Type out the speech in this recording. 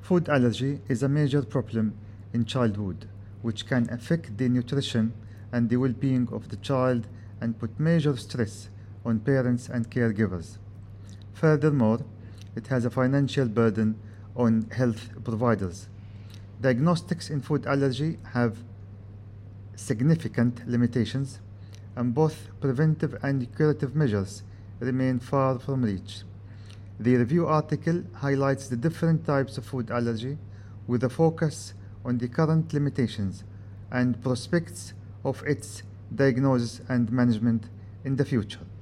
Food allergy is a major problem in childhood, which can affect the nutrition and the well-being of the child and put major stress on parents and caregivers. Furthermore, it has a financial burden on health providers. Diagnostics in food allergy have significant limitations, and both preventive and curative measures remain far from reach. The review article highlights the different types of food allergy with a focus on the current limitations and prospects of its diagnosis and management in the future.